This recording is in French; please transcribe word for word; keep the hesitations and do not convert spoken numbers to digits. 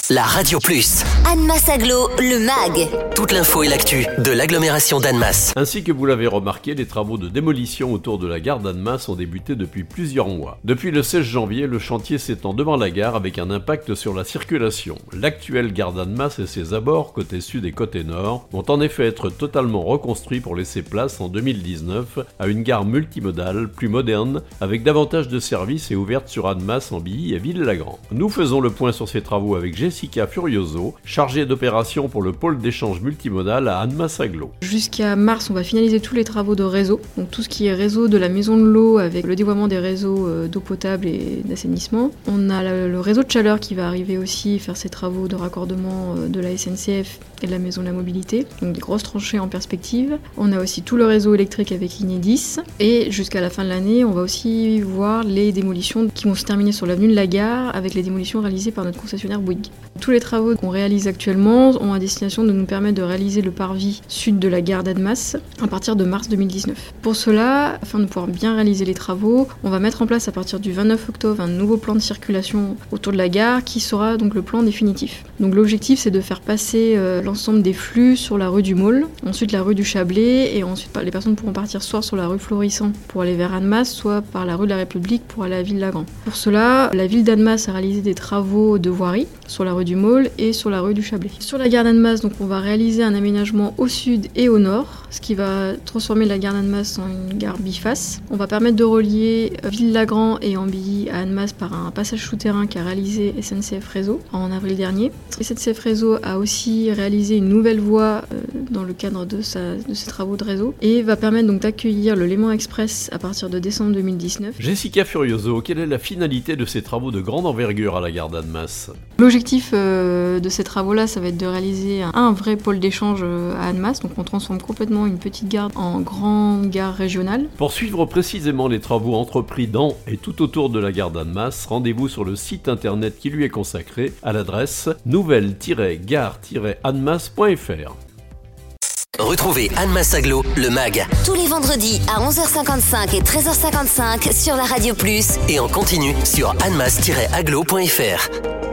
la Radio Plus. Annemasse Agglo, le M A G. Toute l'info et l'actu de l'agglomération d'Annemasse. Ainsi que vous l'avez remarqué, les travaux de démolition autour de la gare d'Annemasse ont débuté depuis plusieurs mois. Depuis le seize janvier, le chantier s'étend devant la gare avec un impact sur la circulation. L'actuelle gare d'Annemasse et ses abords, côté sud et côté nord, vont en effet être totalement reconstruits pour laisser place en deux mille dix-neuf à une gare multimodale, plus moderne, avec davantage de services et ouverte sur Annemasse, Ambilly et Ville-Lagrand. Nous faisons le point sur ces travaux avec Jessica Furioso, chargée d'opération pour le pôle d'échange multimodal à Annemasse Agglo. Jusqu'à mars, on va finaliser tous les travaux de réseau, donc tout ce qui est réseau de la maison de l'eau avec le dévoiement des réseaux d'eau potable et d'assainissement. On a le réseau de chaleur qui va arriver aussi faire ses travaux de raccordement de la S N C F et de la maison de la mobilité, donc des grosses tranchées en perspective. On a aussi tout le réseau électrique avec Enedis et jusqu'à la fin de l'année, on va aussi voir les démolitions qui vont se terminer sur l'avenue de la Gare avec les démolitions réalisées par notre concessionnaire Bouygues. Tous les travaux qu'on réalise actuellement ont à destination de nous permettre de réaliser le parvis sud de la gare d'Annemasse à partir de mars deux mille dix-neuf. Pour cela, afin de pouvoir bien réaliser les travaux, on va mettre en place à partir du vingt-neuf octobre un nouveau plan de circulation autour de la gare qui sera donc le plan définitif. Donc l'objectif c'est de faire passer euh, l'ensemble des flux sur la rue du Maule, ensuite la rue du Chablais et ensuite les personnes pourront partir soit sur la rue Florissant pour aller vers Annemasse, soit par la rue de la République pour aller à Ville-Lagrand. Pour cela, la ville d'Annemasse a réalisé des travaux de voirie sur la rue du Maule et sur la rue du Chablais. Sur la gare d'Annemasse, donc on va réaliser un aménagement au sud et au nord, ce qui va transformer la gare d'Annemasse en une gare biface. On va permettre de relier Ville-Lagrand et Ambilly à Annemasse par un passage souterrain qu'a réalisé S N C F Réseau en avril dernier. S N C F Réseau a aussi réalisé une nouvelle voie euh, dans le cadre de, sa, de ses travaux de réseau et va permettre donc d'accueillir le Léman Express à partir de décembre deux mille dix-neuf. Jessica Furioso, quelle est la finalité de ces travaux de grande envergure à la gare d'Annemasse ? L'objectif euh, de ces travaux-là, ça va être de réaliser un, un vrai pôle d'échange à Annemasse. Donc on transforme complètement une petite gare en grande gare régionale. Pour suivre précisément les travaux entrepris dans et tout autour de la gare d'Annemasse, rendez-vous sur le site internet qui lui est consacré à l'adresse nouvelle tiret gare tiret annemasse point f r. Retrouvez Annemasse Agglo, le M A G. Tous les vendredis à onze heures cinquante-cinq et treize heures cinquante-cinq sur la Radio Plus. Et en continu sur annemasse tiret agglo point f r.